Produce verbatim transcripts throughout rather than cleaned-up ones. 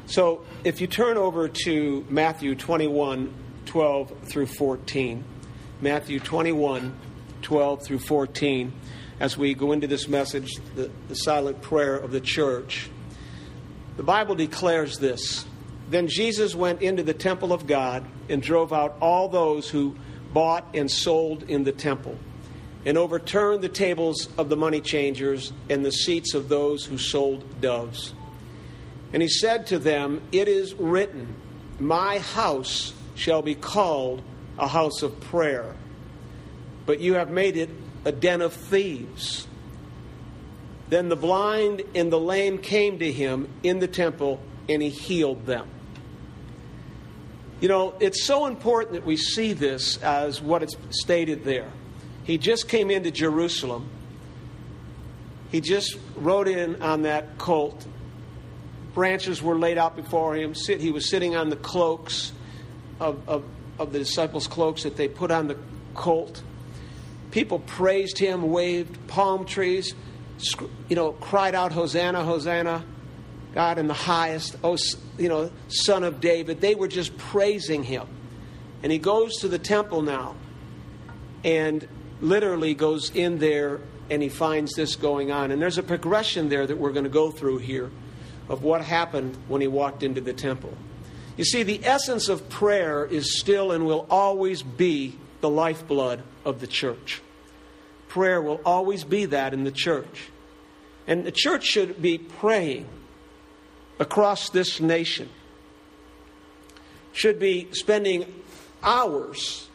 So if you turn over to Matthew twenty-one, twelve through fourteen, Matthew twenty-one, twelve through fourteen, as we go into this message, the, the silent prayer of the church, the Bible declares this: Then Jesus went into the temple of God and drove out all those who bought and sold in the temple, and overturned the tables of the money changers and the seats of those who sold doves. And he said to them, It is written, My house shall be called a house of prayer, but you have made it a den of thieves. Then the blind and the lame came to him in the temple, and he healed them. You know, it's so important that we see this as what it's stated there. He just came into Jerusalem. He just rode in on that colt. Branches were laid out before him. He was sitting on the cloaks of, of, of the disciples' cloaks that they put on the colt. People praised him, waved palm trees, you know, cried out, Hosanna, Hosanna, God in the highest, oh, you know, Son of David. They were just praising him. And he goes to the temple now and literally goes in there, and he finds this going on. And there's a progression there that we're going to go through here of what happened when he walked into the temple. You see, the essence of prayer is still and will always be the lifeblood of the church. Prayer will always be that in the church. And the church should be praying across this nation. Should be spending hours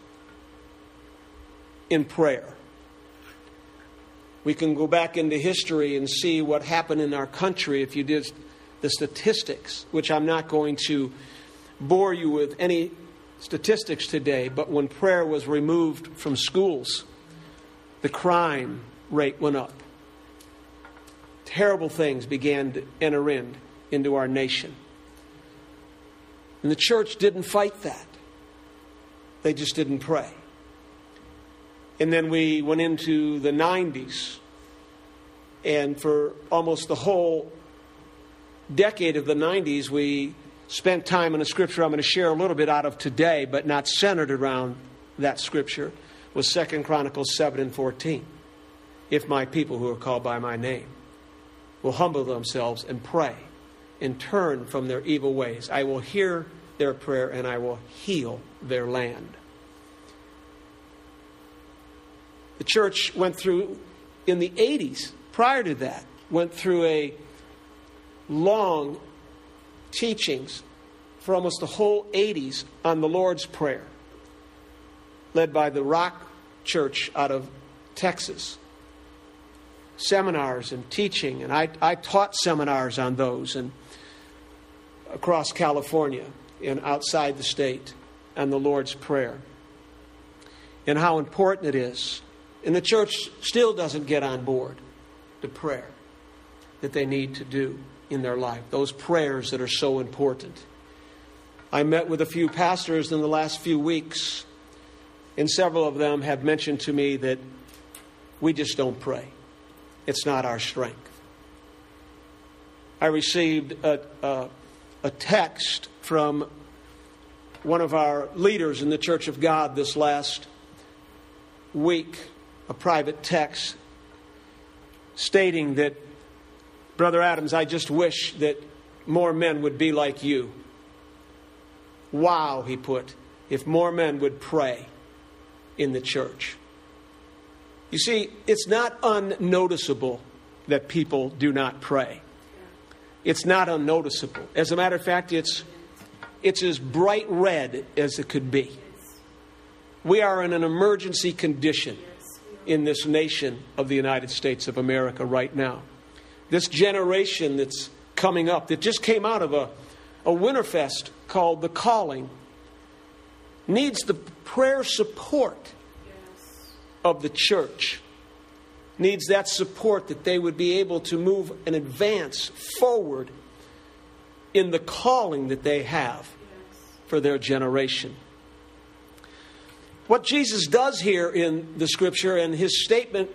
in prayer. We can go back into history and see what happened in our country if you did the statistics, which I'm not going to bore you with any statistics today, but when prayer was removed from schools, the crime rate went up. Terrible things began to enter in into our nation. And the church didn't fight that. They just didn't pray. And then we went into the nineties, and for almost the whole decade of the nineties, we spent time in a scripture I'm going to share a little bit out of today, but not centered around that scripture, was Second Chronicles seven and fourteen. If my people who are called by my name will humble themselves and pray and turn from their evil ways, I will hear their prayer and I will heal their land. The church went through, in the eighties, prior to that, went through a long teachings for almost the whole eighties on the Lord's Prayer, led by the Rock Church out of Texas. Seminars and teaching, and I, I taught seminars on those and across California and outside the state on the Lord's Prayer and how important it is. And the church still doesn't get on board the prayer that they need to do in their life, those prayers that are so important. I met with a few pastors in the last few weeks, and several of them have mentioned to me that we just don't pray. It's not our strength. I received a, a, a text from one of our leaders in the Church of God this last week, a private text stating that, Brother Adams, I just wish that more men would be like you. Wow, he put, if more men would pray in the church. You see, it's not unnoticeable that people do not pray. It's not unnoticeable. As a matter of fact, it's it's as bright red as it could be. We are in an emergency condition in this nation of the United States of America right now. This generation that's coming up, that just came out of a, a Winterfest called The Calling, needs the prayer support of the church, needs that support that they would be able to move and advance forward in the calling that they have for their generation. What Jesus does here in the scripture, and his statement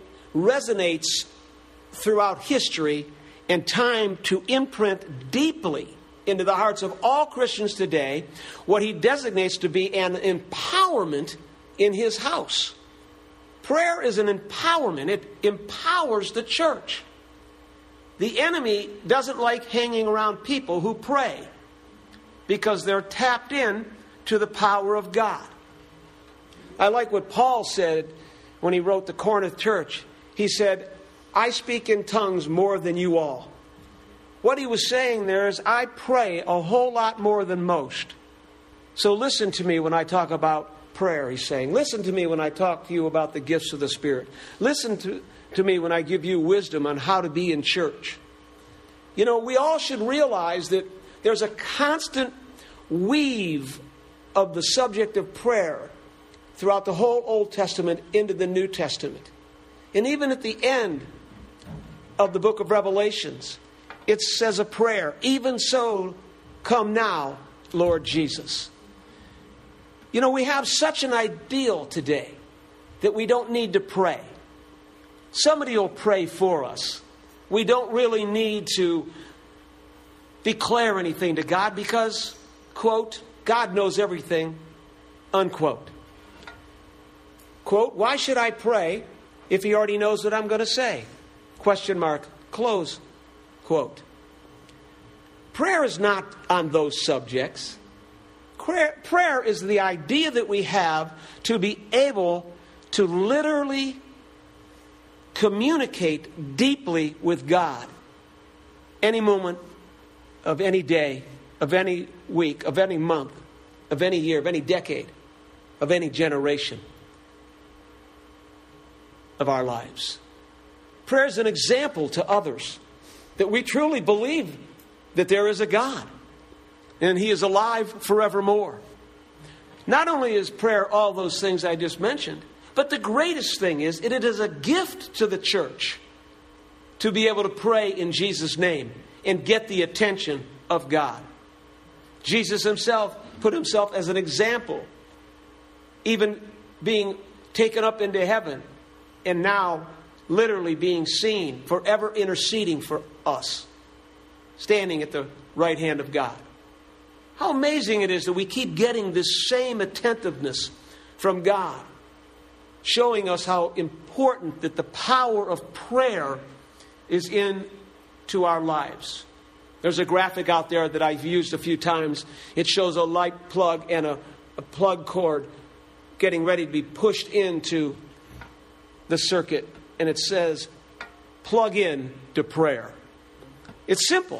resonates throughout history and time to imprint deeply into the hearts of all Christians today what he designates to be an empowerment in his house. Prayer is an empowerment. It empowers the church. The enemy doesn't like hanging around people who pray because they're tapped in to the power of God. I like what Paul said when he wrote the Corinth church. He said, I speak in tongues more than you all. What he was saying there is, I pray a whole lot more than most. So listen to me when I talk about prayer, he's saying. Listen to me when I talk to you about the gifts of the Spirit. Listen to, to me when I give you wisdom on how to be in church. You know, we all should realize that there's a constant weave of the subject of prayer throughout the whole Old Testament into the New Testament. And even at the end of the book of Revelations, it says a prayer, even so, come now, Lord Jesus. You know, we have such an ideal today that we don't need to pray. Somebody will pray for us. We don't really need to declare anything to God because, quote, God knows everything, unquote. Quote, why should I pray if he already knows what I'm going to say? Question mark, close, quote. Prayer is not on those subjects. Prayer, prayer is the idea that we have to be able to literally communicate deeply with God any moment of any day, of any week, of any month, of any year, of any decade, of any generation of our lives. Prayer is an example to others that we truly believe that there is a God and he is alive forevermore. Not only is prayer all those things I just mentioned, but the greatest thing is it is a gift to the church to be able to pray in Jesus' name and get the attention of God. Jesus himself put himself as an example, even being taken up into heaven and now literally being seen, forever interceding for us, standing at the right hand of God. How amazing it is that we keep getting this same attentiveness from God, showing us how important that the power of prayer is into our lives. There's a graphic out there that I've used a few times. It shows a light plug and a, a plug cord getting ready to be pushed into the circuit. And it says, plug in to prayer. It's simple.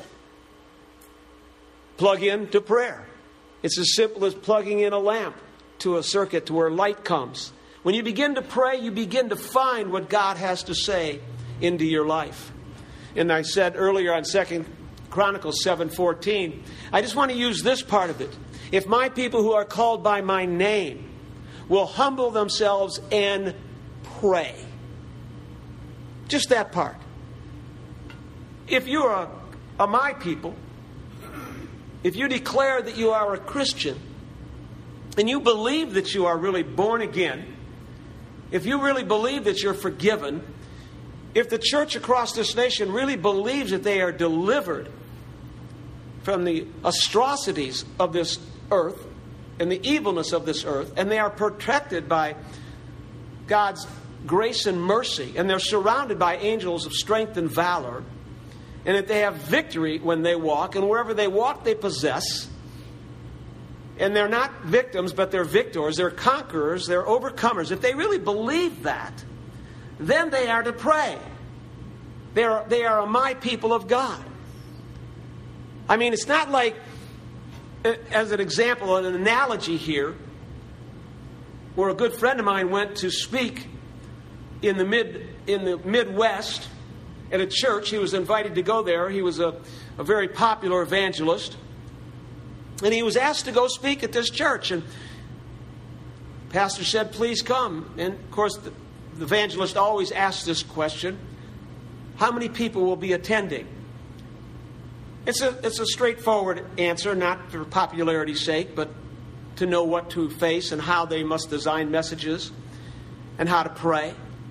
Plug in to prayer. It's as simple as plugging in a lamp to a circuit to where light comes. When you begin to pray, you begin to find what God has to say into your life. And I said earlier on Second Chronicles seven fourteen, I just want to use this part of it. If my people who are called by my name will humble themselves and pray. Just that part. If you are a, a my people, if you declare that you are a Christian, and you believe that you are really born again, if you really believe that you're forgiven, if the church across this nation really believes that they are delivered from the atrocities of this earth and the evilness of this earth, and they are protected by God's grace and mercy, and they're surrounded by angels of strength and valor, and that they have victory when they walk, and wherever they walk they possess, and they're not victims but they're victors, they're conquerors, they're overcomers. If they really believe that, then they are to pray. They are, they are my people of God. I mean, it's not like, as an example, an analogy here, where a good friend of mine went to speak in the mid in the Midwest at a church. He was invited to go there. He was a, a very popular evangelist. And he was asked to go speak at this church. And the pastor said, please come. And of course, the, the evangelist always asks this question: how many people will be attending? It's a, it's a straightforward answer, not for popularity's sake, but to know what to face and how they must design messages and how to pray.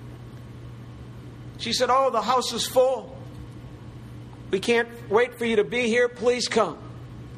She said, oh, the house is full. We can't wait for you to be here. Please come.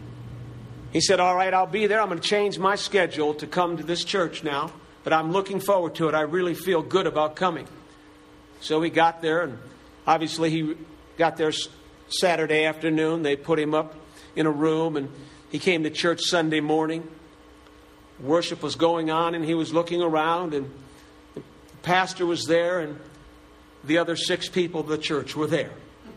He said, all right, I'll be there. I'm going to change my schedule to come to this church now. But I'm looking forward to it. I really feel good about coming. So he got there, and obviously he got there Saturday afternoon. They put him up in a room, and he came to church Sunday morning. Worship was going on, and he was looking around, and the pastor was there, and the other six people of the church were there.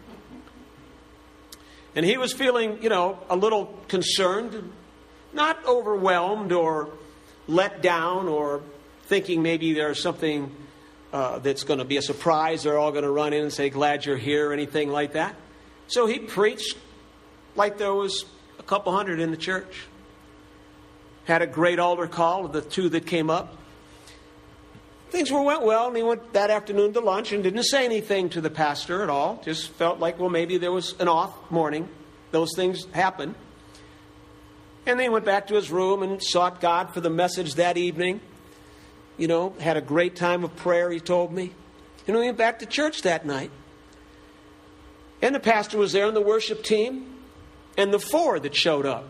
And he was feeling, you know, a little concerned, not overwhelmed or let down or thinking maybe there's something uh, that's going to be a surprise. They're all going to run in and say, glad you're here, or anything like that. So he preached like there was a couple hundred in the church. Had a great altar call of the two that came up. Things were went well, and he went that afternoon to lunch and didn't say anything to the pastor at all. Just felt like, well, maybe there was an off morning. Those things happen. And then he went back to his room and sought God for the message that evening. You know, had a great time of prayer, he told me. And we went back to church that night. And the pastor was there, and the worship team, and the four that showed up.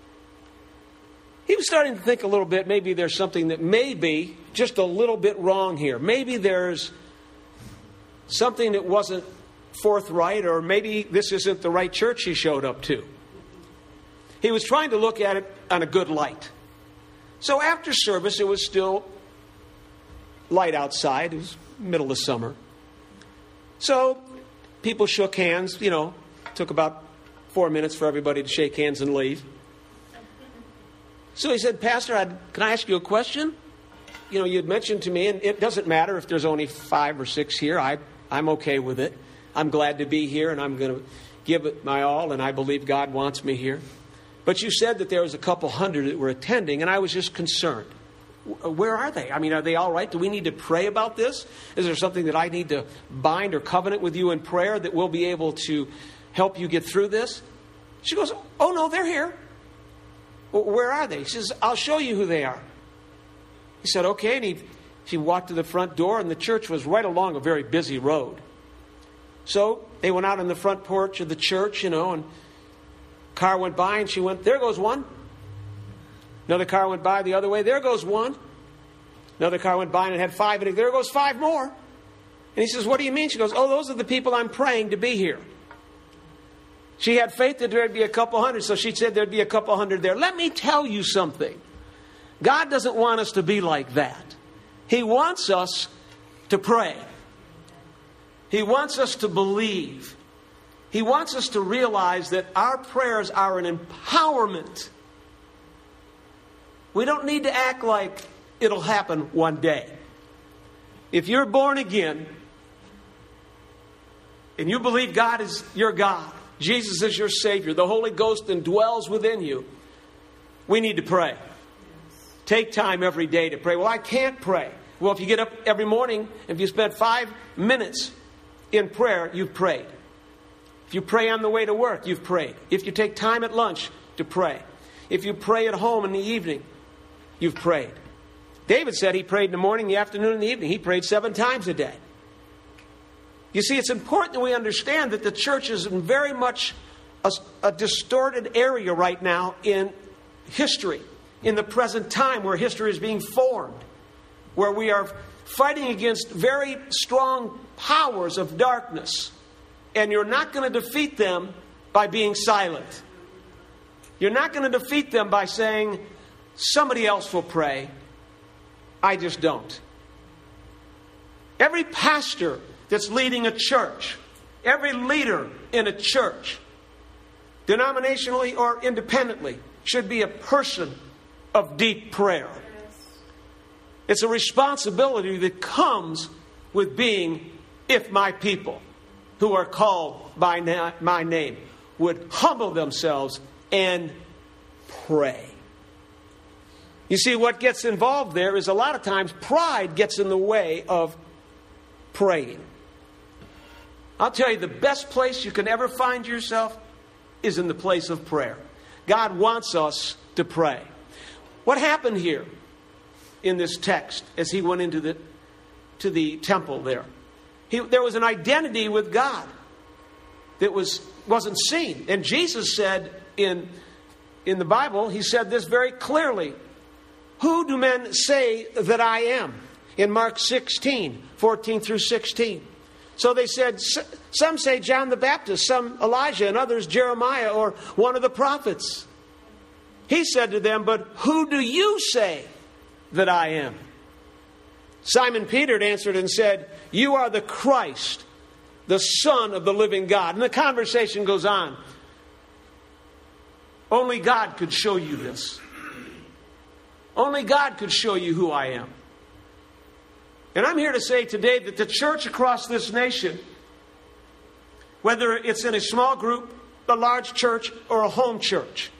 He was starting to think a little bit, maybe there's something that may be just a little bit wrong here. Maybe there's something that wasn't forthright, or maybe this isn't the right church he showed up to. He was trying to look at it on a good light. So after service, it was still light outside. It was middle of summer. So people shook hands. You know, took about four minutes for everybody to shake hands and leave. So he said, Pastor, I'd, can I ask you a question? You know, you had mentioned to me, and it doesn't matter if there's only five or six here. I, I'm okay with it. I'm glad to be here, and I'm going to give it my all, and I believe God wants me here. But you said that there was a couple hundred that were attending, and I was just concerned. Where are they? I mean, are they all right? Do we need to pray about this? Is there something that I need to bind or covenant with you in prayer that will be able to help you get through this? She goes, oh, no, they're here. Well, where are they? He says, I'll show you who they are. He said, okay. And he, she walked to the front door, and the church was right along a very busy road. So they went out on the front porch of the church, you know, and car went by, and she went, there goes one. Another car went by the other way. There goes one. Another car went by and it had five in it. There goes five more. And he says, what do you mean? She goes, oh, those are the people I'm praying to be here. She had faith that there'd be a couple hundred, so she said there'd be a couple hundred there. Let me tell you something. God doesn't want us to be like that. He wants us to pray. He wants us to believe. He wants us to realize that our prayers are an empowerment. We don't need to act like it'll happen one day. If you're born again and you believe God is your God, Jesus is your Savior, the Holy Ghost indwells within you, we need to pray. Take time every day to pray. Well, I can't pray. Well, if you get up every morning, if you spend five minutes in prayer, you've prayed. If you pray on the way to work, you've prayed. If you take time at lunch to pray. If you pray at home in the evening, you've prayed. David said he prayed in the morning, the afternoon, and the evening. He prayed seven times a day. You see, it's important that we understand that the church is in very much a, a distorted area right now in history, in the present time where history is being formed, where we are fighting against very strong powers of darkness. And you're not going to defeat them by being silent. You're not going to defeat them by saying, somebody else will pray. I just don't. Every pastor that's leading a church, every leader in a church, denominationally or independently, should be a person of deep prayer. It's a responsibility that comes with being, if my people who are called by na- my name would humble themselves and pray. You see, what gets involved there is a lot of times pride gets in the way of praying. I'll tell you, the best place you can ever find yourself is in the place of prayer. God wants us to pray. What happened here in this text as he went into the to the temple there? He, there was an identity with God that was, wasn't seen. And Jesus said in, in the Bible, he said this very clearly. Who do men say that I am? In Mark sixteen, fourteen through sixteen. So they said, some say John the Baptist, some Elijah, and others Jeremiah or one of the prophets. He said to them, but who do you say that I am? Simon Peter answered and said, you are the Christ, the Son of the living God. And the conversation goes on. Only God could show you this. Only God could show you who I am. And I'm here to say today that the church across this nation, whether it's in a small group, a large church, or a home church,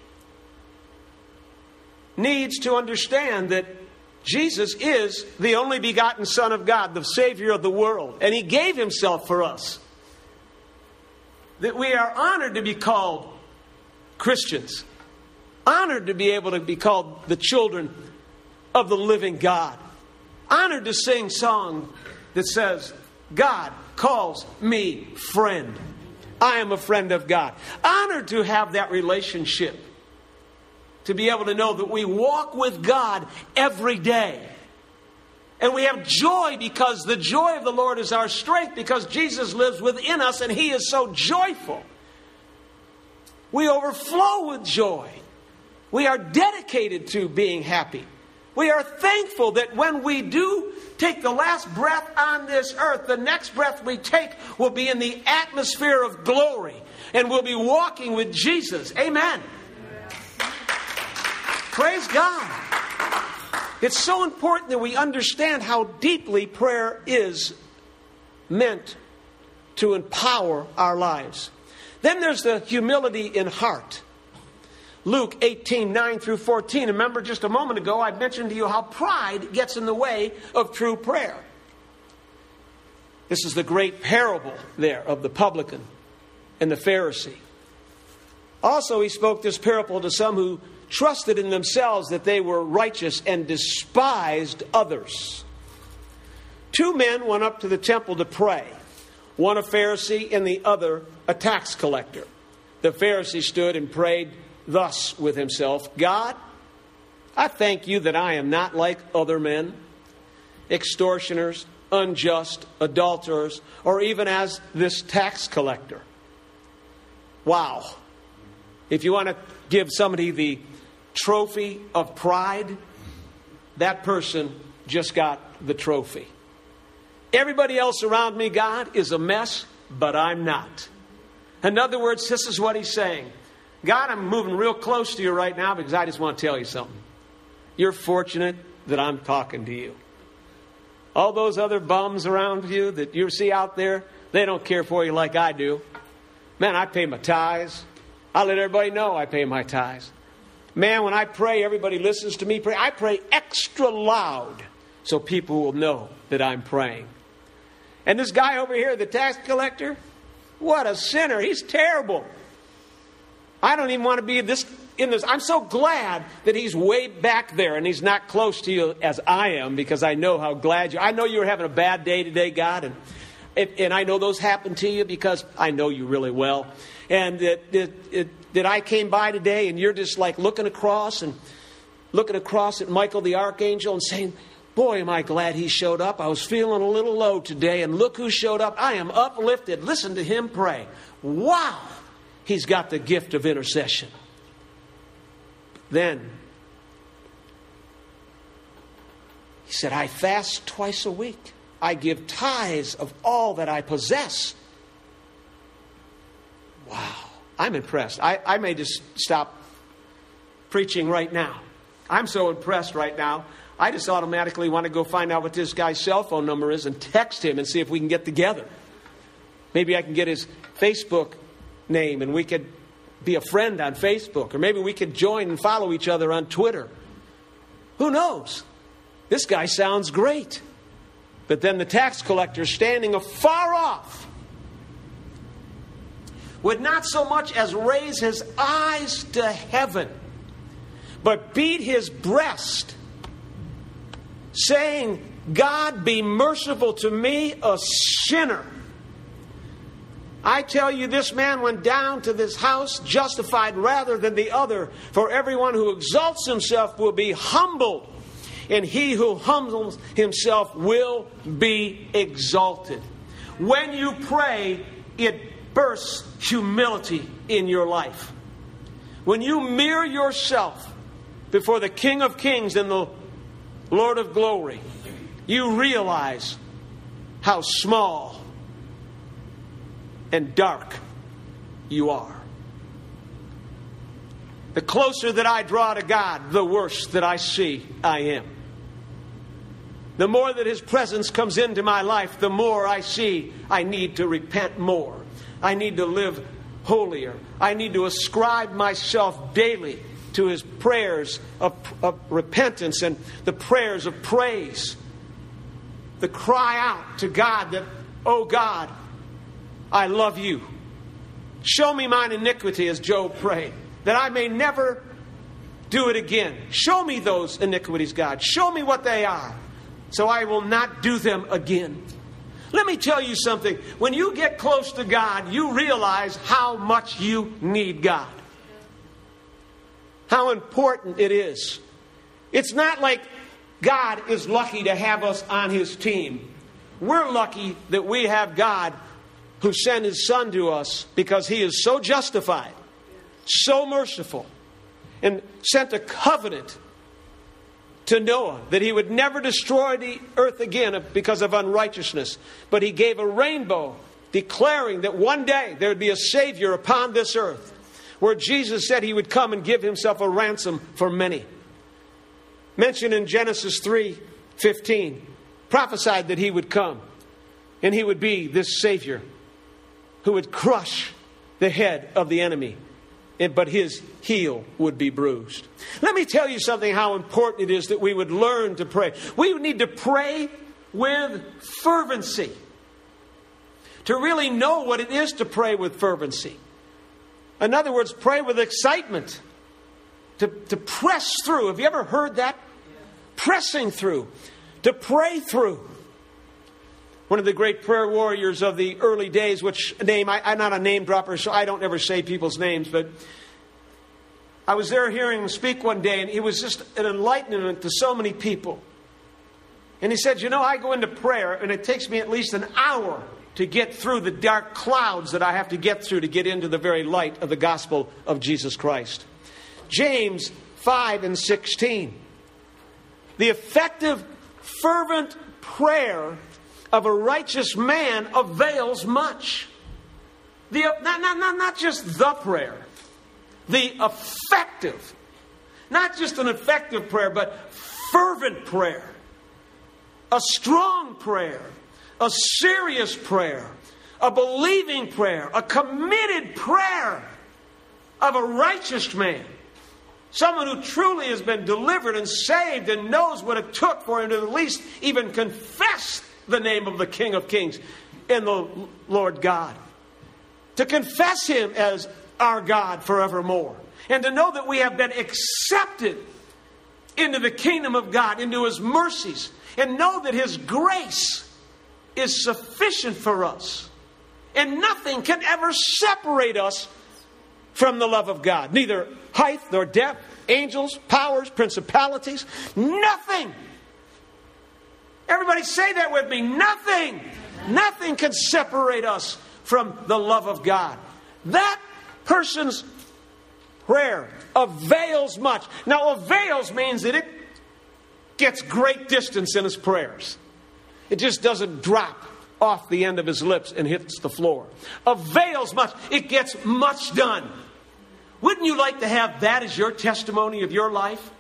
needs to understand that Jesus is the only begotten Son of God, the Savior of the world. And He gave Himself for us. That we are honored to be called Christians. Honored to be able to be called the children of the living God. Honored to sing a song that says, God calls me friend. I am a friend of God. Honored to have that relationship. To be able to know that we walk with God every day. And we have joy because the joy of the Lord is our strength, because Jesus lives within us and He is so joyful. We overflow with joy. We are dedicated to being happy. We are thankful that when we do take the last breath on this earth, the next breath we take will be in the atmosphere of glory. And we'll be walking with Jesus. Amen. Praise God. It's so important that we understand how deeply prayer is meant to empower our lives. Then there's the humility in heart. Luke eighteen, nine through fourteen. Remember just a moment ago I mentioned to you how pride gets in the way of true prayer. This is the great parable there of the publican and the Pharisee. Also, He spoke this parable to some who trusted in themselves that they were righteous and despised others. Two men went up to the temple to pray. One a Pharisee and the other a tax collector. The Pharisee stood and prayed thus with himself, God, I thank you that I am not like other men, extortioners, unjust, adulterers, or even as this tax collector. Wow. If you want to give somebody the trophy of pride, that person just got the trophy. Everybody else around me, God, is a mess, but I'm not. In other words, this is what He's saying. God, I'm moving real close to you right now because I just want to tell you something. You're fortunate that I'm talking to you. All those other bums around you that you see out there, they don't care for you like I do. Man, I pay my tithes. I let everybody know I pay my tithes. Man, when I pray, everybody listens to me pray. I pray extra loud so people will know that I'm praying. And this guy over here, the tax collector, what a sinner. He's terrible. I don't even want to be this in this. I'm so glad that he's way back there and he's not close to you as I am, because I know how glad you. I know you were having a bad day today, God, and and I know those happen to you because I know you really well. And that that that I came by today and you're just like looking across and looking across at Michael the Archangel and saying, boy, am I glad he showed up. I was feeling a little low today and look who showed up. I am uplifted. Listen to him pray. Wow. He's got the gift of intercession. Then he said, I fast twice a week. I give tithes of all that I possess. Wow. I'm impressed. I, I may just stop preaching right now. I'm so impressed right now. I just automatically want to go find out what this guy's cell phone number is and text him and see if we can get together. Maybe I can get his Facebook name and we could be a friend on Facebook. Or maybe we could join and follow each other on Twitter. Who knows? This guy sounds great. But then the tax collector, standing afar off, would not so much as raise his eyes to heaven, but beat his breast, saying, God, be merciful to me, a sinner. I tell you, this man went down to this house justified rather than the other. For everyone who exalts himself will be humbled, and he who humbles himself will be exalted. When you pray, it bursts humility in your life. When you mirror yourself before the King of Kings and the Lord of Glory, you realize how small and dark you are. The closer that I draw to God, the worse that I see I am. The more that His presence comes into my life, the more I see I need to repent more. I need to live holier. I need to ascribe myself daily to His prayers of, of repentance and the prayers of praise. The cry out to God that, oh God, I love you. Show me mine iniquity, as Job prayed, that I may never do it again. Show me those iniquities, God. Show me what they are, so I will not do them again. Let me tell you something. When you get close to God, you realize how much you need God. How important it is. It's not like God is lucky to have us on His team. We're lucky that we have God who sent His Son to us because He is so justified, so merciful, and sent a covenant to Noah that he would never destroy the earth again because of unrighteousness. But He gave a rainbow declaring that one day there would be a Savior upon this earth, where Jesus said He would come and give Himself a ransom for many. Mentioned in Genesis three fifteen, prophesied that He would come and He would be this Savior who would crush the head of the enemy, but His heel would be bruised. Let me tell you something, how important it is that we would learn to pray. We need to pray with fervency. To really know what it is to pray with fervency. In other words, pray with excitement. To, to press through. Have you ever heard that? Pressing through. To pray through. One of the great prayer warriors of the early days, which name, I, I'm not a name dropper, so I don't ever say people's names, but I was there hearing him speak one day, and he was just an enlightenment to so many people. And he said, you know, I go into prayer, and it takes me at least an hour to get through the dark clouds that I have to get through to get into the very light of the gospel of Jesus Christ. James five and sixteen. The effective, fervent prayer of a righteous man avails much. The, not, not, not, not just the prayer. The effective. Not just an effective prayer, but fervent prayer. A strong prayer. A serious prayer. A believing prayer. A committed prayer of a righteous man. Someone who truly has been delivered and saved and knows what it took for him to at least even confess the name of the King of Kings and the Lord God. To confess Him as our God forevermore. And to know that we have been accepted into the kingdom of God, into His mercies. And know that His grace is sufficient for us. And nothing can ever separate us from the love of God. Neither height nor depth, angels, powers, principalities, nothing. Everybody say that with me. Nothing. Nothing can separate us from the love of God. That person's prayer avails much. Now, avails means that it gets great distance in his prayers. It just doesn't drop off the end of his lips and hits the floor. Avails much. It gets much done. Wouldn't you like to have that as your testimony of your life?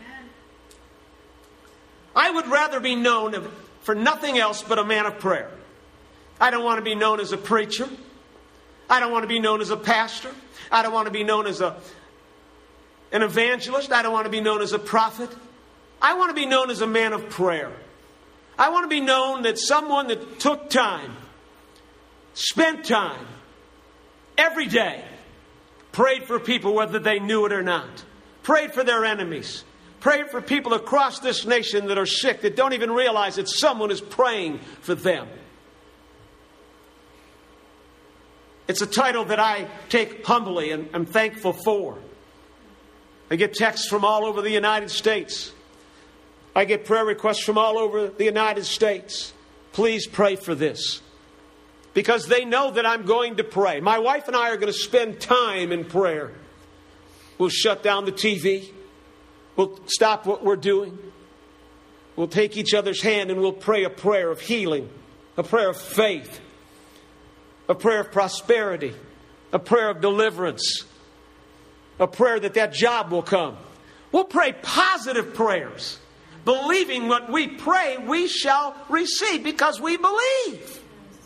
I would rather be known for nothing else but a man of prayer. I don't want to be known as a preacher. I don't want to be known as a pastor. I don't want to be known as a, an evangelist. I don't want to be known as a prophet. I want to be known as a man of prayer. I want to be known that someone that took time, spent time, every day, prayed for people whether they knew it or not. Prayed for their enemies. Prayed for people across this nation that are sick, that don't even realize that someone is praying for them. It's a title that I take humbly and am thankful for. I get texts from all over the United States. I get prayer requests from all over the United States. Please pray for this. Because they know that I'm going to pray. My wife and I are going to spend time in prayer. We'll shut down the T V. We'll stop what we're doing. We'll take each other's hand and we'll pray a prayer of healing, a prayer of faith, a prayer of prosperity, a prayer of deliverance, a prayer that that job will come. We'll pray positive prayers, believing what we pray we shall receive because we believe.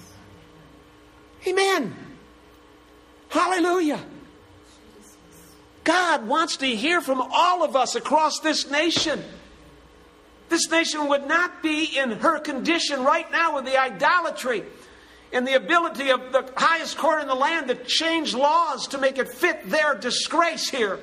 Amen. Hallelujah. God wants to hear from all of us across this nation. This nation would not be in her condition right now with the idolatry and the ability of the highest court in the land to change laws to make it fit their disgrace here.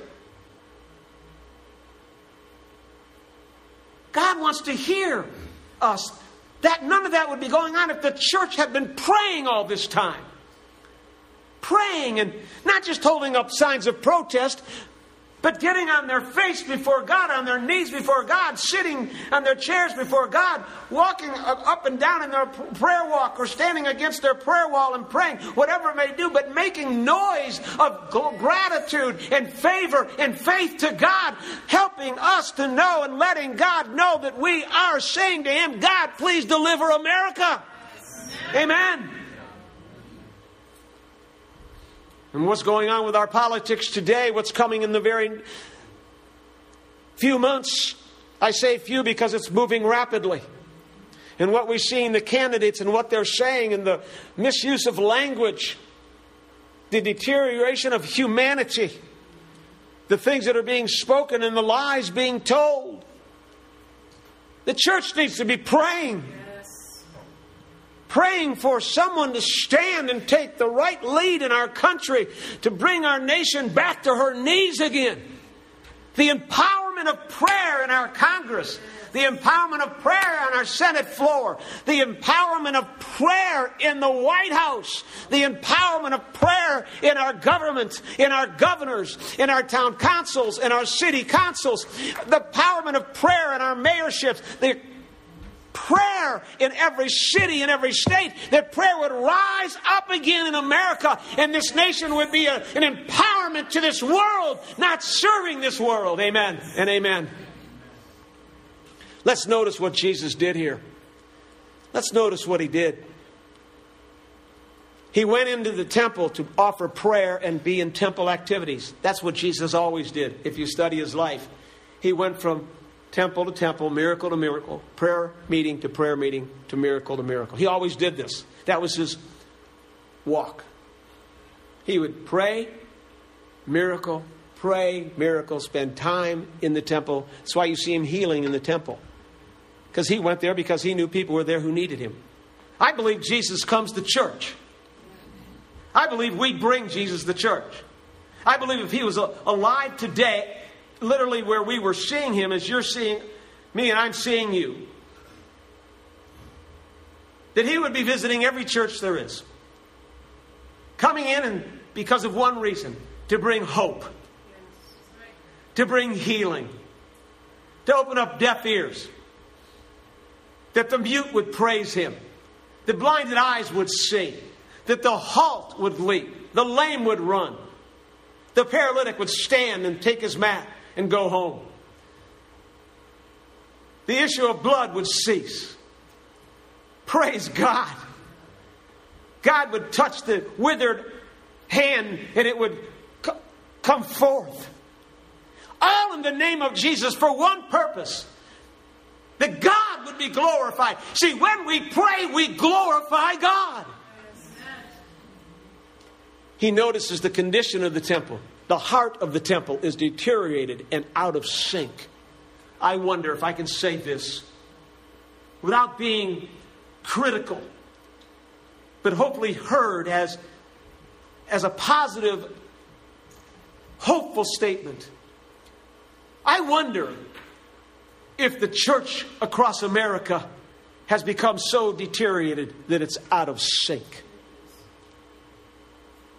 God wants to hear us. That none of that would be going on if the church had been praying all this time. Praying and not just holding up signs of protest, but getting on their face before God, on their knees before God, sitting on their chairs before God, walking up and down in their prayer walk or standing against their prayer wall and praying, whatever it may do, but making noise of gratitude and favor and faith to God, helping us to know and letting God know that we are saying to Him, God, please deliver America. Amen. And what's going on with our politics today, what's coming in the very few months, I say few because it's moving rapidly. And what we see in the candidates and what they're saying and the misuse of language, the deterioration of humanity, the things that are being spoken and the lies being told. The church needs to be praying. Praying for someone to stand and take the right lead in our country to bring our nation back to her knees again. The empowerment of prayer in our Congress. The empowerment of prayer on our Senate floor. The empowerment of prayer in the White House. The empowerment of prayer in our government, in our governors, in our town councils, in our city councils. The empowerment of prayer in our mayorships. The prayer in every city, in every state, that prayer would rise up again in America and this nation would be a, an empowerment to this world, not serving this world. Amen and amen. Let's notice what Jesus did here. Let's notice what He did. He went into the temple to offer prayer and be in temple activities. That's what Jesus always did. If you study His life, He went from temple to temple, miracle to miracle, prayer meeting to prayer meeting, to miracle to miracle. He always did this. That was His walk. He would pray, miracle, pray, miracle, spend time in the temple. That's why you see Him healing in the temple. Because He went there because He knew people were there who needed Him. I believe Jesus comes to church. I believe we bring Jesus to church. I believe if He was alive today, literally where we were seeing Him as you're seeing me and I'm seeing you, that He would be visiting every church there is. Coming in and because of one reason, to bring hope. To bring healing. To open up deaf ears. That the mute would praise Him. The blinded eyes would see. That the halt would leap. The lame would run. The paralytic would stand and take his mat and go home. The issue of blood would cease. Praise God. God would touch the withered hand and it would co- come forth. All in the name of Jesus for one purpose. That God would be glorified. See, when we pray, we glorify God. He notices the condition of the temple. The heart of the temple is deteriorated and out of sync. I wonder if I can say this without being critical, but hopefully heard as, as a positive, hopeful statement. I wonder if the church across America has become so deteriorated that it's out of sync.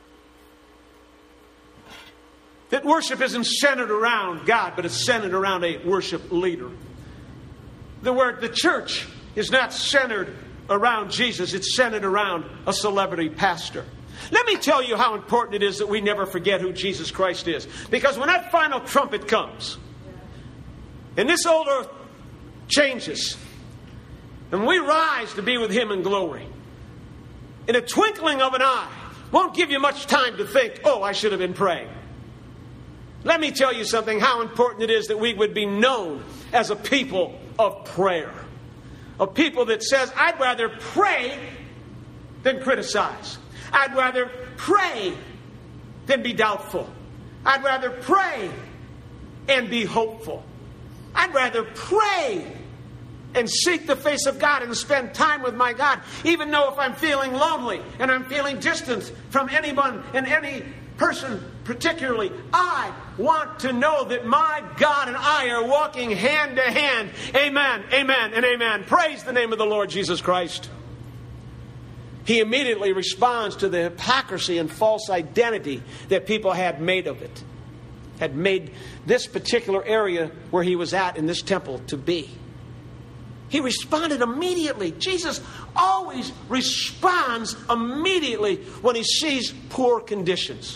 That worship isn't centered around God, but it's centered around a worship leader. The word, the church, is not centered around Jesus. It's centered around a celebrity pastor. Let me tell you how important it is that we never forget who Jesus Christ is. Because when that final trumpet comes, and this old earth changes, and we rise to be with Him in glory, in a twinkling of an eye, won't give you much time to think, oh, I should have been praying. Let me tell you something, how important it is that we would be known as a people of prayer. A people that says, I'd rather pray than criticize. I'd rather pray than be doubtful. I'd rather pray and be hopeful. I'd rather pray and seek the face of God and spend time with my God, even though if I'm feeling lonely and I'm feeling distant from anyone and any person particularly, I want to know that my God and I are walking hand to hand. Amen, amen, and amen. Praise the name of the Lord Jesus Christ. He immediately responds to the hypocrisy and false identity that people had made of it. Had made this particular area where he was at in this temple to be. He responded immediately. Jesus always responds immediately when he sees poor conditions.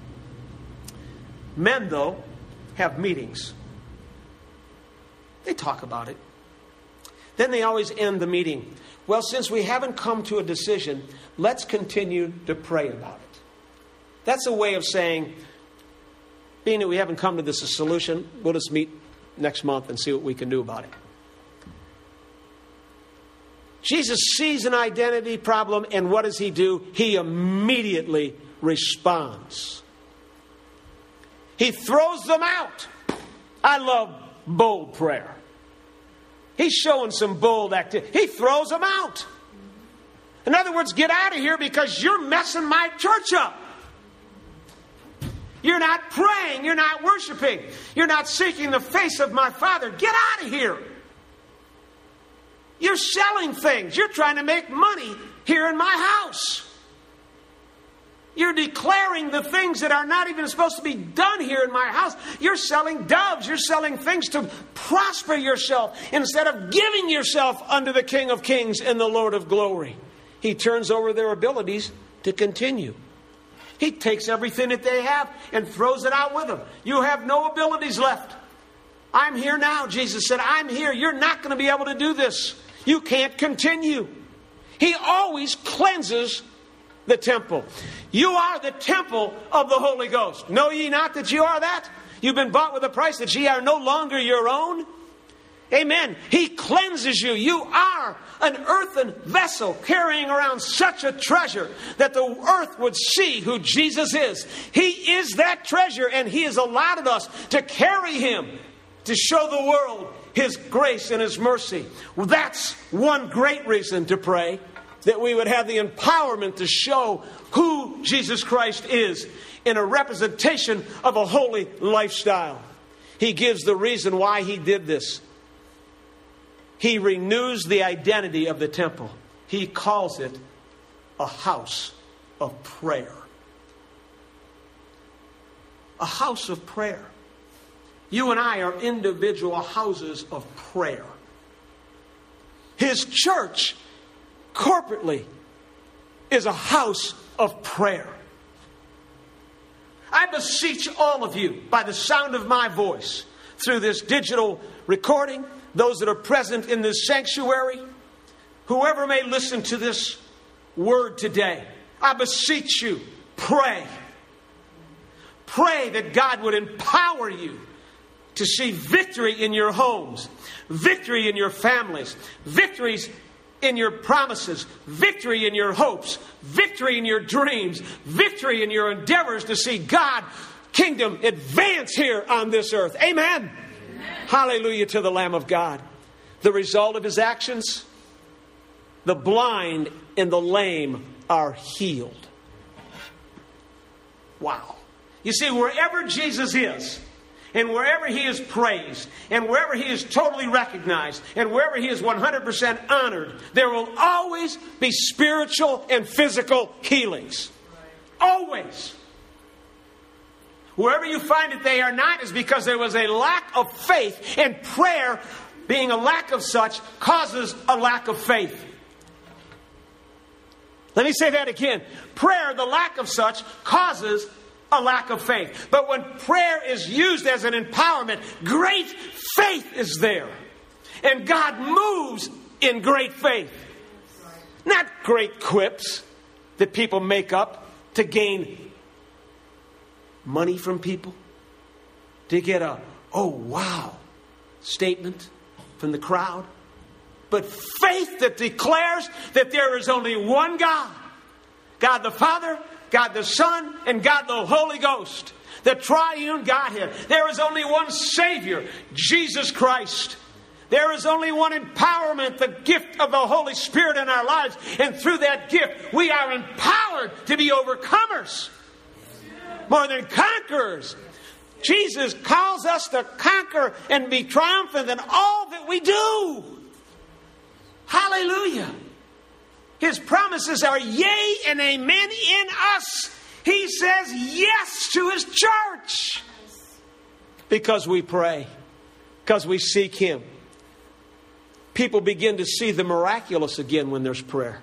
Men, though, have meetings. They talk about it. Then they always end the meeting. Well, since we haven't come to a decision, let's continue to pray about it. That's a way of saying, being that we haven't come to this solution, we'll just meet next month and see what we can do about it. Jesus sees an identity problem, and what does he do? He immediately responds. He throws them out. I love bold prayer. He's showing some bold activity. He throws them out. In other words, get out of here because you're messing my church up. You're not praying. You're not worshiping. You're not seeking the face of my Father. Get out of here. You're selling things. You're trying to make money here in my house. You're declaring the things that are not even supposed to be done here in my house. You're selling doves. You're selling things to prosper yourself instead of giving yourself unto the King of Kings and the Lord of Glory. He turns over their abilities to continue. He takes everything that they have and throws it out with them. You have no abilities left. I'm here now, Jesus said. I'm here. You're not going to be able to do this. You can't continue. He always cleanses the temple. You are the temple of the Holy Ghost. Know ye not that you are that? You've been bought with a price, that ye are no longer your own. Amen. He cleanses you. You are an earthen vessel carrying around such a treasure that the earth would see who Jesus is. He is that treasure, and He has allotted us to carry Him, to show the world His grace and His mercy. Well, that's one great reason to pray, that we would have the empowerment to show who Jesus Christ is in a representation of a holy lifestyle. He gives the reason why He did this. He renews the identity of the temple. He calls it a house of prayer. A house of prayer. You and I are individual houses of prayer. His church, corporately, is a house of prayer. I beseech all of you, by the sound of my voice, through this digital recording, those that are present in this sanctuary, whoever may listen to this word today, I beseech you, pray. Pray that God would empower you to see victory in your homes, victory in your families, victories in your promises, victory in your hopes, victory in your dreams, victory in your endeavors to see God's kingdom advance here on this earth. Amen. Hallelujah to the Lamb of God. The result of His actions, the blind and the lame are healed. Wow. You see, wherever Jesus is, and wherever He is praised, and wherever He is totally recognized, and wherever He is one hundred percent honored, there will always be spiritual and physical healings. Always. Wherever you find that they are not is because there was a lack of faith, and prayer, being a lack of such, causes a lack of faith. Let me say that again. Prayer, the lack of such, causes a lack of faith. But when prayer is used as an empowerment, great faith is there. And God moves in great faith. Not great quips that people make up to gain money from people, to get a, oh wow, statement from the crowd. But faith that declares that there is only one God. God the Father, God the Son, and God the Holy Ghost. The triune Godhead. There is only one Savior, Jesus Christ. There is only one empowerment, the gift of the Holy Spirit in our lives. And through that gift, we are empowered to be overcomers. More than conquerors. Jesus calls us to conquer and be triumphant in all that we do. Hallelujah. His promises are yea and amen in us. He says yes to His church. Because we pray. Because we seek Him. People begin to see the miraculous again when there's prayer.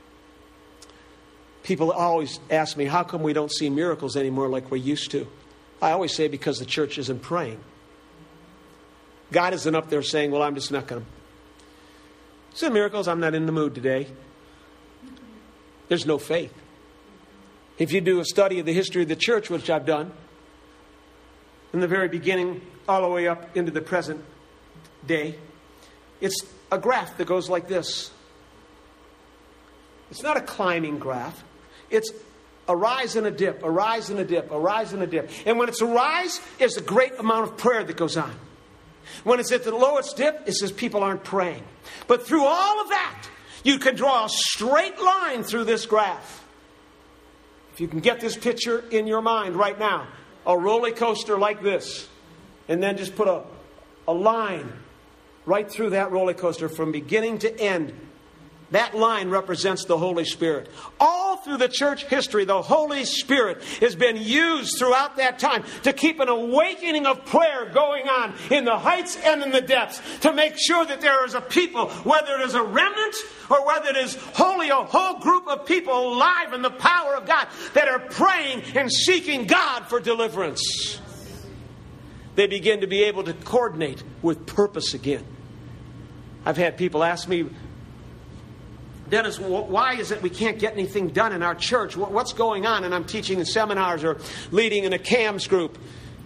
People always ask me, how come we don't see miracles anymore like we used to? I always say because the church isn't praying. God isn't up there saying, well, I'm just not going to. See miracles, I'm not in the mood today. There's no faith. If you do a study of the history of the church, which I've done, from the very beginning all the way up into the present day, it's a graph that goes like this. It's not a climbing graph. It's a rise and a dip, a rise and a dip, a rise and a dip. And when it's a rise, there's a great amount of prayer that goes on. When it's at the lowest dip, it says people aren't praying. But through all of that, you can draw a straight line through this graph. If you can get this picture in your mind right now, a roller coaster like this, and then just put a, a line right through that roller coaster from beginning to end. That line represents the Holy Spirit. All through the church history, the Holy Spirit has been used throughout that time to keep an awakening of prayer going on in the heights and in the depths, to make sure that there is a people, whether it is a remnant or whether it is wholly a whole group of people alive in the power of God, that are praying and seeking God for deliverance. They begin to be able to coordinate with purpose again. I've had people ask me, Dennis, why is it we can't get anything done in our church? What's going on? And I'm teaching in seminars or leading in a C A M S group.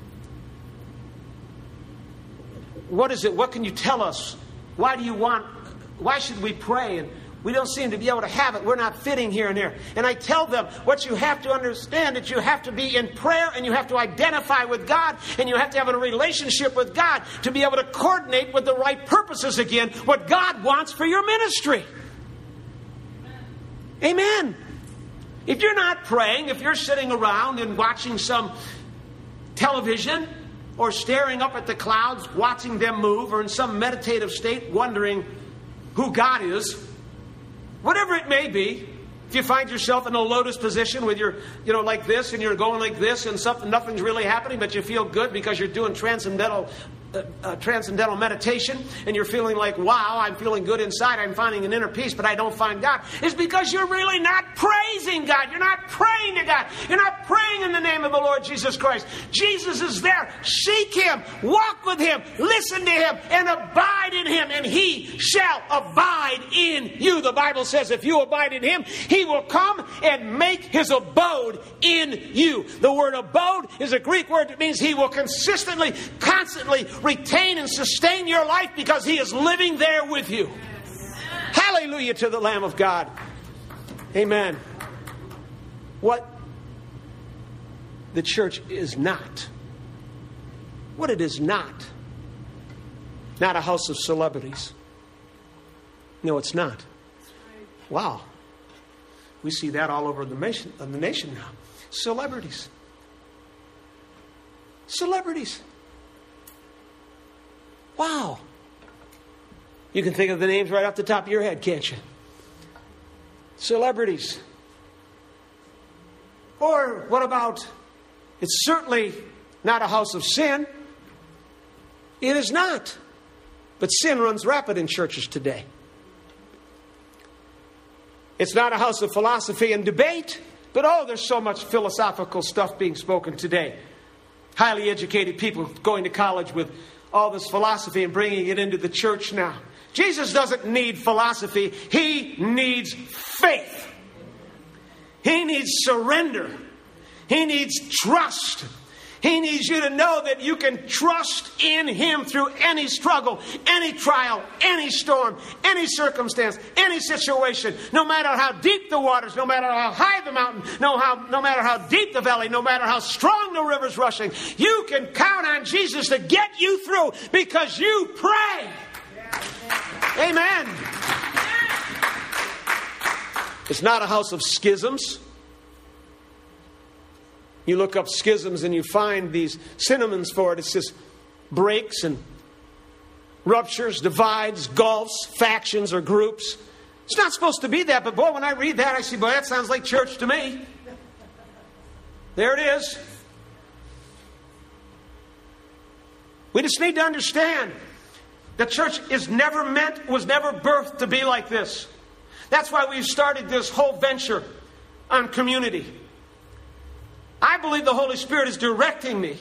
What is it? What can you tell us? Why do you want, why should we pray? And we don't seem to be able to have it. We're not fitting here and there. And I tell them, what you have to understand is you have to be in prayer, and you have to identify with God, and you have to have a relationship with God to be able to coordinate with the right purposes again, what God wants for your ministry. Amen. If you're not praying, if you're sitting around and watching some television or staring up at the clouds, watching them move, or in some meditative state wondering who God is, whatever it may be, if you find yourself in a lotus position with your, you know, like this, and you're going like this, and something, nothing's really happening, but you feel good because you're doing transcendental Uh, uh, transcendental meditation, and you're feeling like, wow, I'm feeling good inside, I'm finding an inner peace, but I don't find God, is because you're really not praising God. You're not praying to God. You're not praying in the name of the Lord Jesus Christ. Jesus is there. Seek Him. Walk with Him. Listen to Him. And abide in Him. And He shall abide in you. The Bible says if you abide in Him, He will come and make His abode in you. The word abode is a Greek word that means He will consistently, constantly retain and sustain your life because He is living there with you. Hallelujah to the Lamb of God. Amen. What the church is not. What it is not. Not a house of celebrities. No, it's not. Wow. We see that all over the nation, the nation now. Celebrities. Celebrities. Wow. You can think of the names right off the top of your head, can't you? Celebrities. Or what about It's certainly not a house of sin. It is not. But sin runs rapid in churches today. It's not a house of philosophy and debate. But oh, there's so much philosophical stuff being spoken today. Highly educated people going to college with all this philosophy and bringing it into the church now. Jesus doesn't need philosophy. He needs faith. He needs surrender. He needs trust. He needs you to know that you can trust in Him through any struggle, any trial, any storm, any circumstance, any situation. No matter how deep the waters, no matter how high the mountain, no, how, no matter how deep the valley, no matter how strong the river's rushing, you can count on Jesus to get you through because you pray. Amen. It's not a house of schisms. You look up schisms and you find these synonyms for it. It's just breaks and ruptures, divides, gulfs, factions or groups. It's not supposed to be that, but boy, when I read that, I see, boy, that sounds like church to me. There it is. We just need to understand the church is never meant, was never birthed to be like this. That's why we've started this whole venture on community. I believe the Holy Spirit is directing me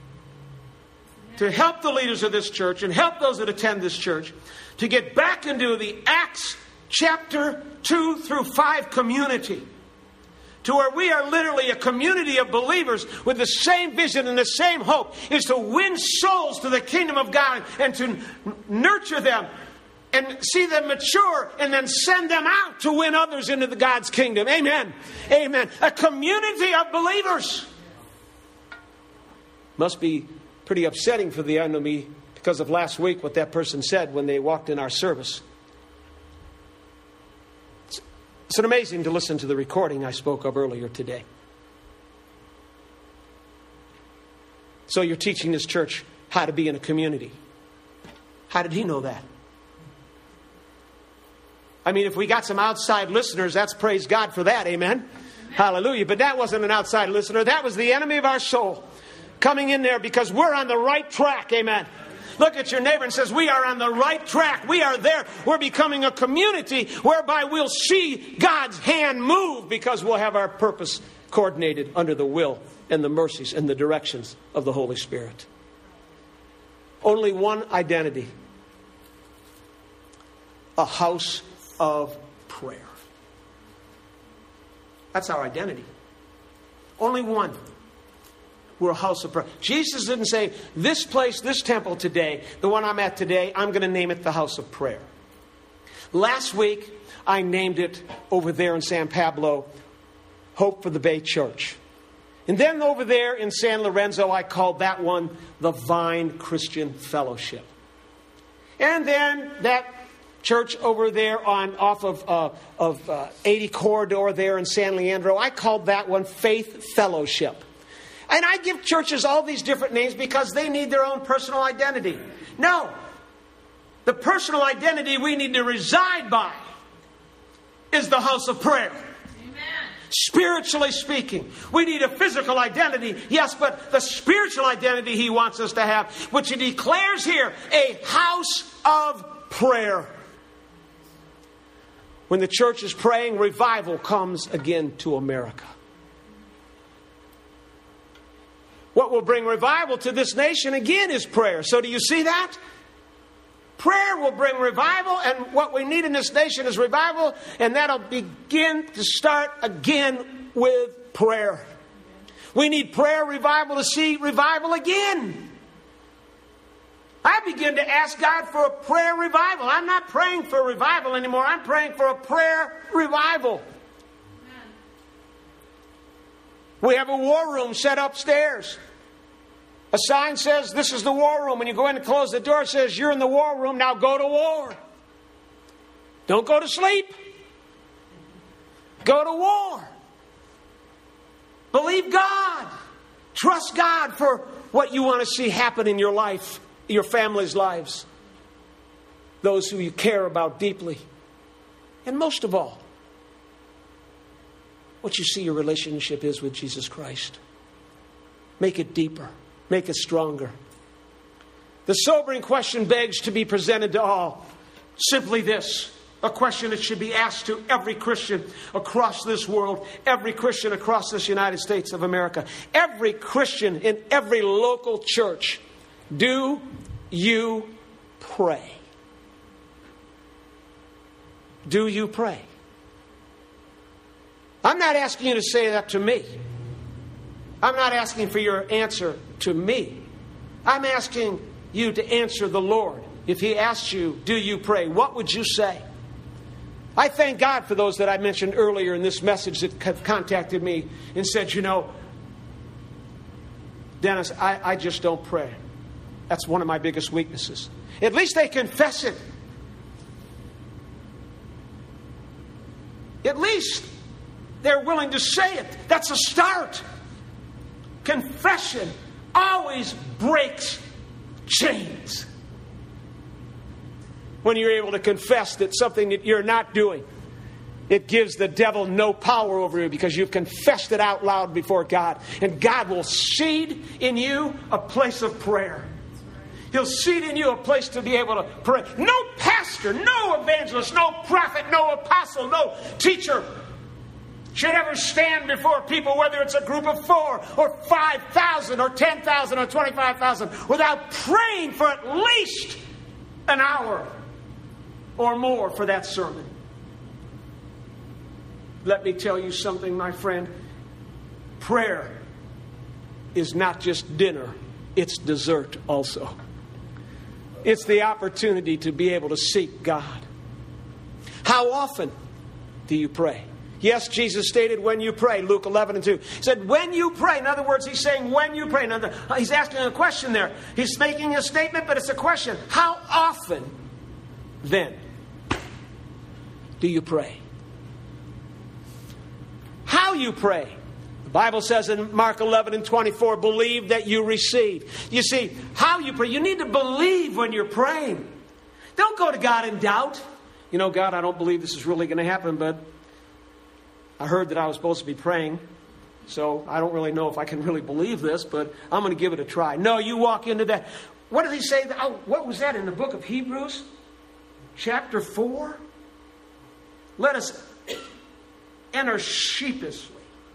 to help the leaders of this church and help those that attend this church to get back into the Acts chapter two through five community. To where we are literally a community of believers with the same vision and the same hope, is to win souls to the kingdom of God and to nurture them and see them mature and then send them out to win others into the God's kingdom. Amen. Amen. A community of believers. Must be pretty upsetting for the enemy because of last week what that person said when they walked in our service. It's, it's amazing to listen to the recording I spoke of earlier today. So you're teaching this church how to be in a community. How did he know that? I mean, if we got some outside listeners, that's praise God for that. Amen. Amen. Hallelujah. But that wasn't an outside listener. That was the enemy of our soul coming in there because we're on the right track. Amen. Look at your neighbor and says, we are on the right track. We are there. We're becoming a community whereby we'll see God's hand move because we'll have our purpose coordinated under the will and the mercies and the directions of the Holy Spirit. Only one identity. A house of prayer. That's our identity. Only one. We're a house of prayer. Jesus didn't say, this place, this temple today, the one I'm at today, I'm going to name it the house of prayer. Last week, I named it over there in San Pablo, Hope for the Bay Church. And then over there in San Lorenzo, I called that one the Vine Christian Fellowship. And then that church over there on off of uh, of uh, eighty Corridor there in San Leandro, I called that one Faith Fellowship. And I give churches all these different names because they need their own personal identity. No. The personal identity we need to reside by is the house of prayer. Amen. Spiritually speaking. We need a physical identity, yes, but the spiritual identity He wants us to have, which He declares here, a house of prayer. When the church is praying, revival comes again to America. What will bring revival to this nation again is prayer. So do you see that? Prayer will bring revival, and what we need in this nation is revival, and that'll begin to start again with prayer. We need prayer revival to see revival again. I begin to ask God for a prayer revival. I'm not praying for revival anymore. I'm praying for a prayer revival. Amen. We have a war room set upstairs. A sign says, this is the war room. When you go in and close the door, it says, you're in the war room, now go to war. Don't go to sleep. Go to war. Believe God. Trust God for what you want to see happen in your life, your family's lives. Those who you care about deeply. And most of all, what you see your relationship is with Jesus Christ. Make it deeper. Make it stronger. The sobering question begs to be presented to all. Simply this. A question that should be asked to every Christian across this world, every Christian across this United States of America, every Christian in every local church. Do you pray? Do you pray? I'm not asking you to say that to me. I'm not asking for your answer to me. I'm asking you to answer the Lord. If He asked you, do you pray? What would you say? I thank God for those that I mentioned earlier in this message that have contacted me and said, you know, Dennis, I, I just don't pray. That's one of my biggest weaknesses. At least they confess it. At least they're willing to say it. That's a start. Confession always breaks chains. When you're able to confess that something that you're not doing, it gives the devil no power over you because you've confessed it out loud before God. And God will seed in you a place of prayer. He'll seed in you a place to be able to pray. No pastor, no evangelist, no prophet, no apostle, no teacher should ever stand before people, whether it's a group of four or five thousand or ten thousand or twenty-five thousand, without praying for at least an hour or more for that sermon. Let me tell you something, my friend. Prayer is not just dinner, it's dessert also. It's the opportunity to be able to seek God. How often do you pray? Yes, Jesus stated when you pray, Luke eleven and two. He said, when you pray. In other words, He's saying when you pray. Now, He's asking a question there. He's making a statement, but it's a question. How often, then, do you pray? How you pray. The Bible says in Mark eleven and twenty-four, believe that you receive. You see, how you pray. You need to believe when you're praying. Don't go to God in doubt. You know, God, I don't believe this is really going to happen, but I heard that I was supposed to be praying, so I don't really know if I can really believe this, but I'm going to give it a try. No, you walk into that. What did he say? Oh, what was that in the book of Hebrews? Chapter four? Let us enter sheepishly,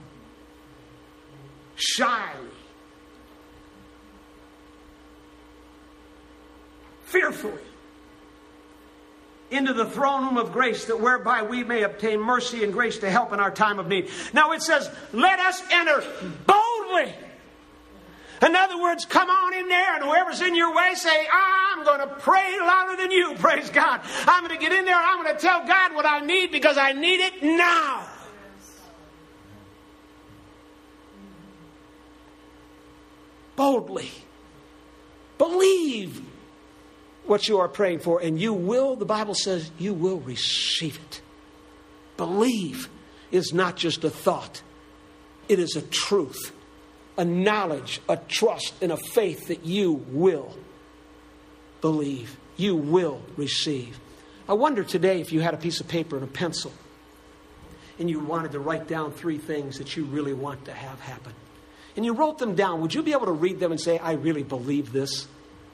shyly, fearfully, into the throne room of grace, that whereby we may obtain mercy and grace to help in our time of need. Now it says, let us enter boldly. In other words, come on in there, and whoever's in your way, say, I'm going to pray louder than you, praise God. I'm going to get in there, and I'm going to tell God what I need because I need it now. Boldly. Believe what you are praying for, and you will, the Bible says, you will receive it. Believe is not just a thought. It is a truth, a knowledge, a trust, and a faith that you will believe. You will receive. I wonder today if you had a piece of paper and a pencil and you wanted to write down three things that you really want to have happen. And you wrote them down. Would you be able to read them and say, I really believe this?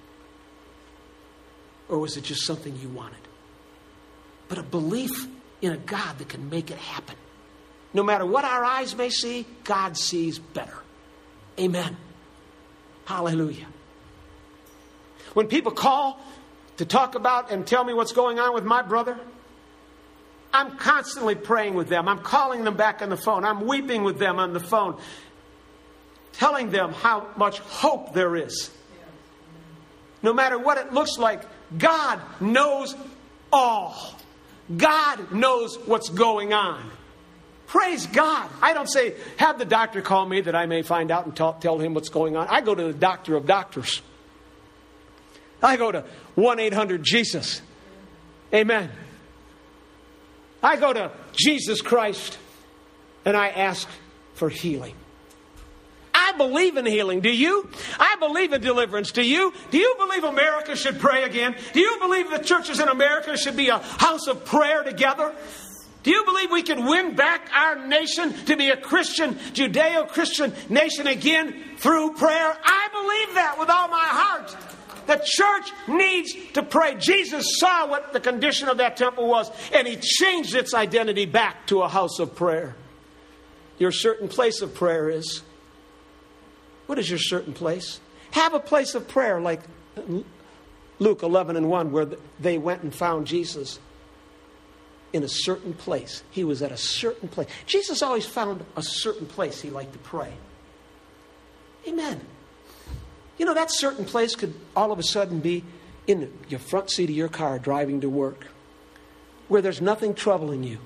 Or was it just something you wanted? But a belief in a God that can make it happen. No matter what our eyes may see, God sees better. Amen. Hallelujah. When people call to talk about and tell me what's going on with my brother, I'm constantly praying with them. I'm calling them back on the phone. I'm weeping with them on the phone, telling them how much hope there is. No matter what it looks like, God knows all. God knows what's going on. Praise God. I don't say, have the doctor call me that I may find out and talk, tell him what's going on. I go to the doctor of doctors. I go to one eight hundred Jesus. Amen. I go to Jesus Christ and I ask for healing. I believe in healing. Do you? I believe in deliverance. Do you? Do you believe America should pray again? Do you believe the churches in America should be a house of prayer together? Do you believe we can win back our nation to be a Christian, Judeo-Christian nation again through prayer? I believe that with all my heart. The church needs to pray. Jesus saw what the condition of that temple was, and he changed its identity back to a house of prayer. Your certain place of prayer is? What is your certain place? Have a place of prayer like Luke eleven and one, where they went and found Jesus in a certain place. He was at a certain place. Jesus always found a certain place he liked to pray. Amen. You know, that certain place could all of a sudden be in your front seat of your car driving to work, where there's nothing troubling you.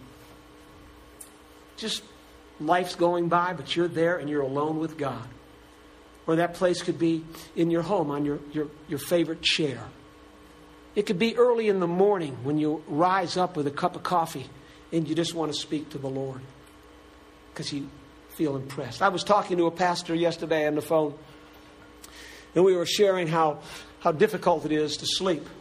Just life's going by, but you're there and you're alone with God. Or that place could be in your home on your, your, your favorite chair. It could be early in the morning when you rise up with a cup of coffee and you just want to speak to the Lord because you feel impressed. I was talking to a pastor yesterday on the phone, and we were sharing how, how difficult it is to sleep. And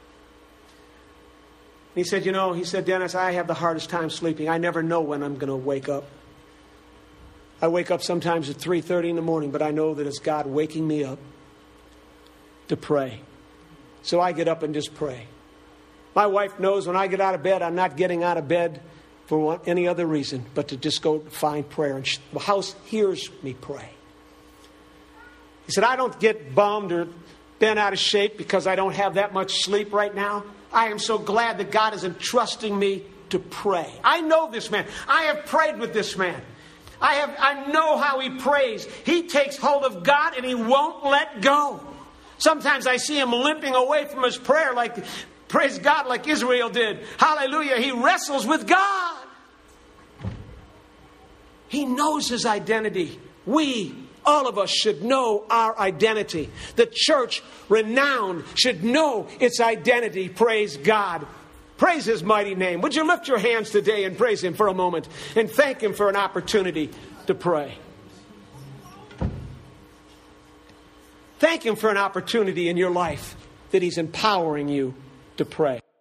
he said, you know, he said, Dennis, I have the hardest time sleeping. I never know when I'm going to wake up. I wake up sometimes at three thirty in the morning, but I know that it's God waking me up to pray. So I get up and just pray. My wife knows when I get out of bed, I'm not getting out of bed for any other reason but to just go find prayer. And the house hears me pray. He said, I don't get bummed or bent out of shape because I don't have that much sleep right now. I am so glad that God is entrusting me to pray. I know this man. I have prayed with this man. I have. I know how he prays. He takes hold of God and he won't let go. Sometimes I see him limping away from his prayer like, praise God, like Israel did. Hallelujah. He wrestles with God. He knows his identity. We, all of us, should know our identity. The church, renowned, should know its identity. Praise God. Praise his mighty name. Would you lift your hands today and praise him for a moment and thank him for an opportunity to pray? Thank him for an opportunity in your life that he's empowering you to pray.